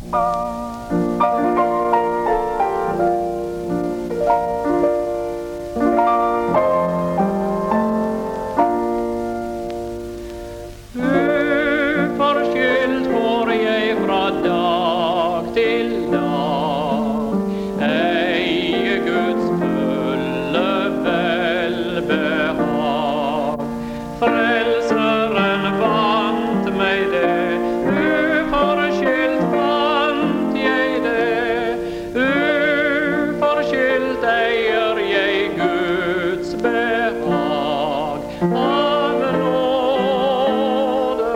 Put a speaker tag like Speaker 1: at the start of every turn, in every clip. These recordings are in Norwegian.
Speaker 1: Uforskyldt får jeg fra dag til dag eie Guds fulle velbehag. Frelseren vant meg det, uforskyldt vant jeg det. Uforskyldt eier jeg Guds behag. Av nåde.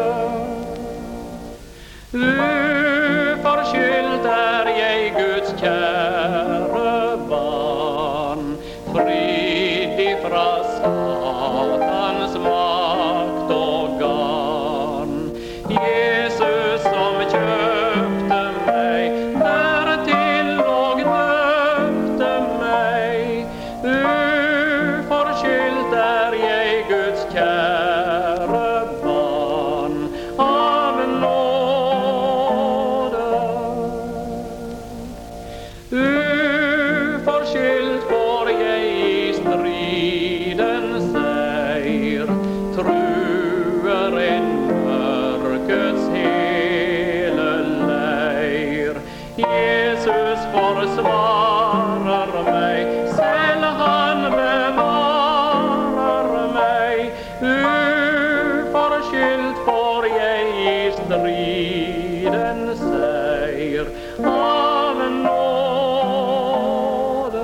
Speaker 1: Uforskyldt er jeg Guds kjære barn, fridd ifra Satans makt og garn. Jesus som kjøpte meg, hertil og døpte meg. Uforskyldt er jeg Guds kjære barn, av nåde. Uforskyldt får jeg i striden seier, truer en mørkets hele leir. Jesus forsvarer meg, selv han bevarer meg. Uforskyldt får jeg i striden seier, av nåde.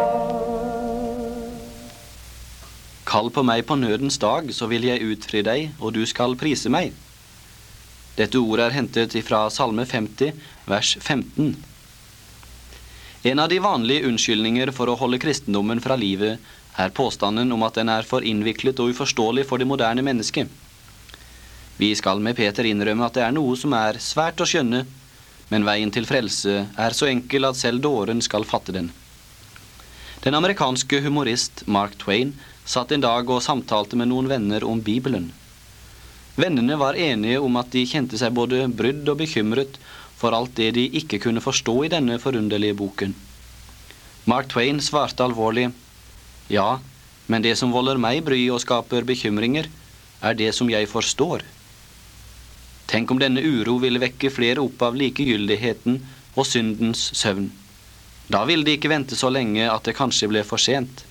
Speaker 2: Kall på meg på nødens dag, så vil jeg utfri deg, og du skal prise meg. Dette ordet er hentet fra Salme 50, vers 15. En av de vanlige unnskyldninger for å holde kristendommen fra livet er påstanden om at den er for innviklet og uforståelig for det moderne mennesket. Vi skal med Peter innrømme at det er noe som er svært å skjønne, men veien til frelse er så enkel at selv dåren skal fatte den. Den amerikanske humorist Mark Twain satt en dag og samtalte med noen venner om Bibelen. Vennene var enige om at de kjente seg både brydd og bekymret for alt det de ikke kunne forstå i denne forunderlige boken. Mark Twain svarte alvorlig: «Ja, men det som volder meg bry og skaper bekymringer, er det som jeg forstår.» Tenk om denne uro ville vekke flere opp av likegyldigheten og syndens søvn. Da ville de ikke vente så lenge at det kanskje ble for sent.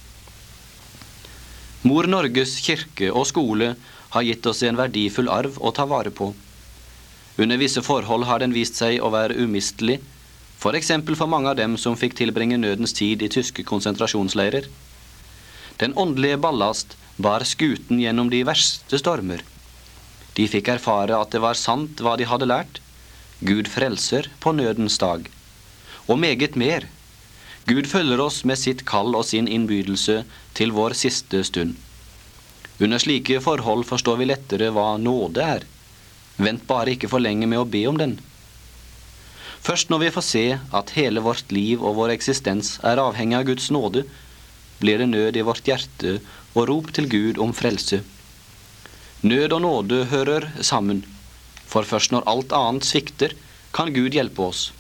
Speaker 2: Mor Norges kirke og skole har gitt oss en verdifull arv å ta vare på. Under visse forhold har den vist seg å være umistelig, for eksempel for mange av dem som fikk tilbringe nødens tid i tyske konsentrasjonsleirer. Den åndelige ballast bar skuten gjennom de verste stormer. De fikk erfare at det var sant hva de hadde lært. Gud frelser på nødens dag. Og meget mer. Gud følger oss med sitt kall og sin innbydelse til vår siste stund. Under slike forhold forstår vi lettere hva nåde er. Vent bare ikke for lenge med å be om den. Først når vi får se at hele vårt liv og vår eksistens er avhengig av Guds nåde, blir det nød i vårt hjerte og rop til Gud om frelse. Nød og nåde hører sammen, for først når alt annet svikter, kan Gud hjelpe oss.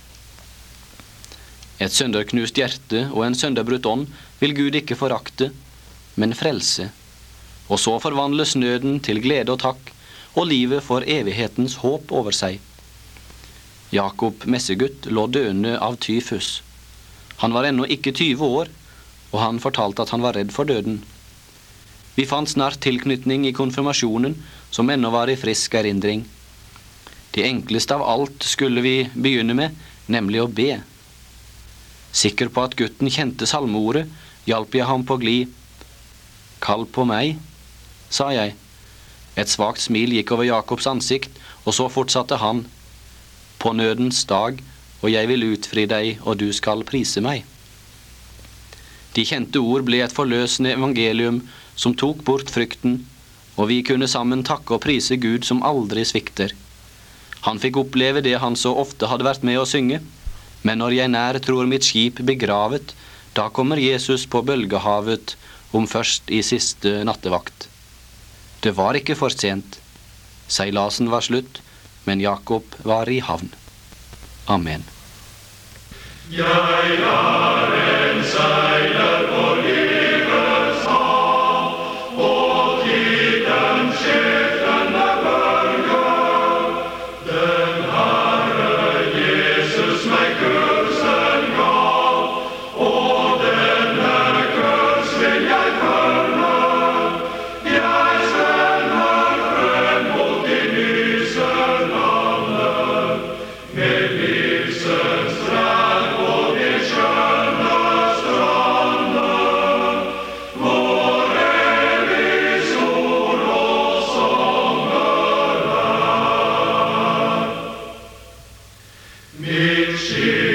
Speaker 2: Et sønderknust hjerte og en sønderbrutt ånd vil Gud ikke forakte, men frelse. Og så forvandles nøden til glede og takk, og livet får evighetens håp over seg. Jakob Messegutt lå døende av tyfus. Han var ennå ikke 20 år, og han fortalte at han var redd for døden. Vi fant snart tilknytning i konfirmasjonen, som ennå var i frisk erindring. Det enkleste av alt skulle vi begynne med, nemlig å be. Sikker på at gutten kjente salmeordet, hjalp jeg ham på glid. «Kall på meg», sa jeg. Et svagt smil gikk over Jakobs ansikt, og så fortsatte han: «På nødens dag, og jeg vil utfri deg, og du skal prise meg.» De kjente ord ble et forløsende evangelium som tok bort frykten, og vi kunne sammen takke og prise Gud som aldri svikter. Han fikk oppleve det han så ofte hadde vært med å synge: «Men når jeg nær tror mitt skip begravet, da kommer Jesus på bølgehavet, om først i siste nattevakt.» Det var ikke for sent. Seilasen var slutt, men Jakob var i havn. Amen.
Speaker 3: Jeg en seiler på livets hav, og tiden skiftende bølger. Den Herre Jesus meg kursen gav, og denne kurs vil jeg følge. Jeg svømmer frem mot de lyse landet, med livsens strand på de skjønne strander, hvor evig sol og sommer er. Mitt skip